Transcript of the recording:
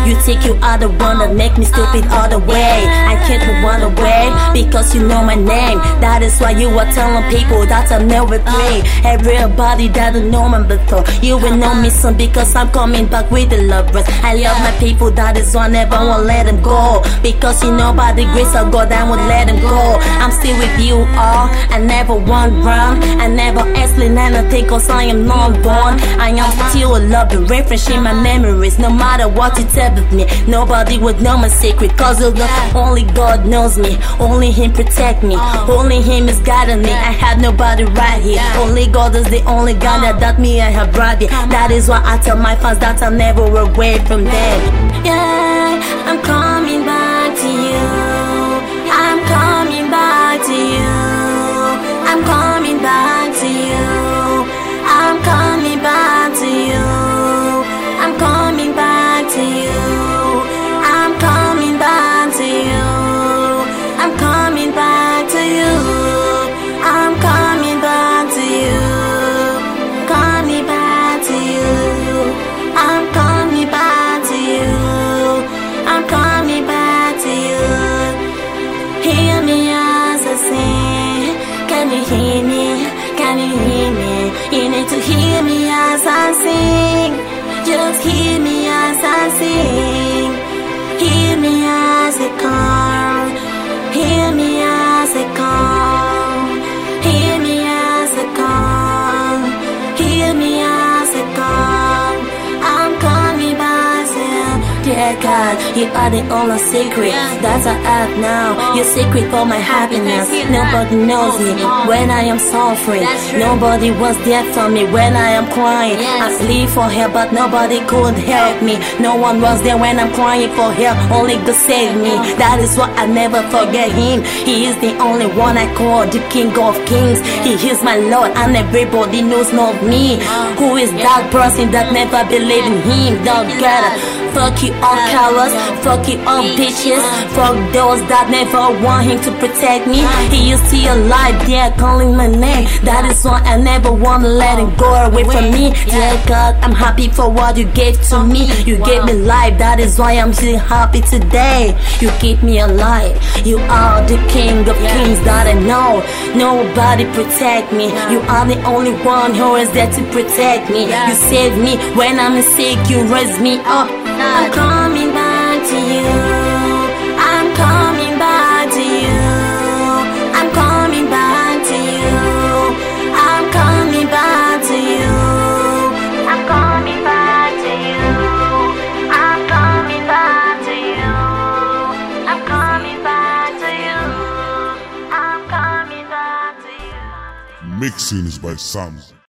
You think you are the one that make me stupid all the way. I can't run away because you know my name. That is why you are telling people that I'm never play. Everybody that don't know me before, you will know me soon because I'm coming back with the lovers. I love my people, that is why I never won't let them go. Because you know by the grace of God I won't let them go. I'm still with you all, I never want run. I never explain anything cause I am not born. I am still a lover, refreshing my memories. No matter what you tell of me, nobody would know my secret. Cause of the only God knows me, only Him protect me, only Him is guiding me. I have nobody right here, only God is the only God that me I have brought here. That is why I tell my fans that I'll never away from them. Yeah, I'm coming back to you. I'm coming back to you. I'm coming back to you. I'm coming back to you. I'm coming back to you. I'm coming back to you. I'm coming back to you. I'm coming back to you. Coming back to you. I'm coming back to you. I'm coming back to you. Hear me as I sing. Can you hear me? Can you hear me? You need to hear me as I sing. Just hear me as I sing. Hear me as I call. Hear me as I call. Hear me as I call. Hear me as I call. I'm coming back to you. Dear God, you are the only secret that I have now. Your secret for my happiness. Nobody knows me when I am suffering. Nobody was there for me when I am crying. I plead for help but nobody could help me. No one was there when I'm crying for help. Only God saved me. That is why I never forget Him. He is the only one I call the King of Kings. He is my Lord and everybody knows not me. Who is that person that never believed in Him? Don't get it. Fuck you all cowards, fuck you all bitches. Fuck those that never want Him to protect me. He is still alive, yeah, calling my name. That is why I never wanna let Him go away from me. Dear God, I'm happy for what you gave to me. You gave me life, that is why I'm still happy today. You keep me alive. You are the King of Kings that I know. Nobody protect me. You are the only one who is there to protect me. You save me when I'm sick, you raise me up. I'm coming back to you. I'm coming back to you. I'm coming back to you. I'm coming back to you. I'm coming back to you. I'm coming back to you. I'm coming back to you. I'm coming back to you. Mixing is by Sam.